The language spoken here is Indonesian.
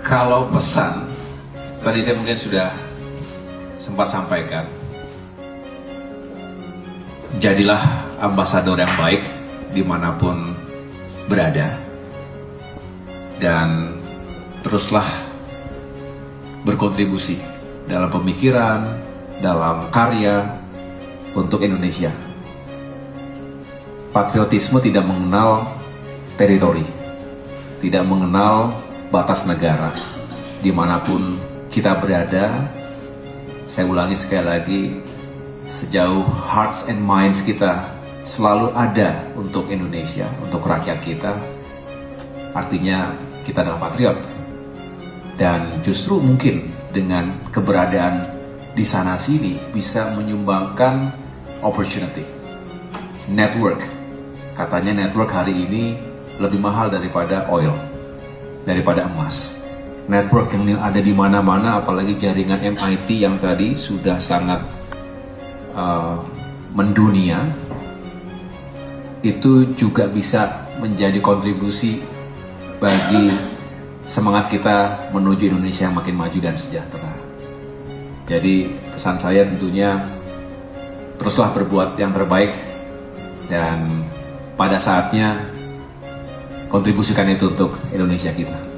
Kalau pesan, tadi saya mungkin sudah sempat sampaikan, jadilah ambasador yang baik dimanapun berada, dan teruslah berkontribusi dalam pemikiran, dalam karya untuk Indonesia. Patriotisme tidak mengenal teritori, tidak mengenal batas negara. Dimanapun kita berada, saya ulangi sekali lagi, sejauh hearts and minds kita selalu ada untuk Indonesia, untuk rakyat kita, artinya kita adalah patriot. Dan justru mungkin dengan keberadaan di sana sini bisa menyumbangkan opportunity, network. Katanya network hari ini lebih mahal daripada oil, daripada emas. Network yang ada di mana-mana, apalagi jaringan MIT yang tadi sudah sangat mendunia, itu juga bisa menjadi kontribusi bagi semangat kita menuju Indonesia yang makin maju dan sejahtera. Jadi pesan saya tentunya teruslah berbuat yang terbaik, dan pada saatnya kontribusikan itu untuk Indonesia kita.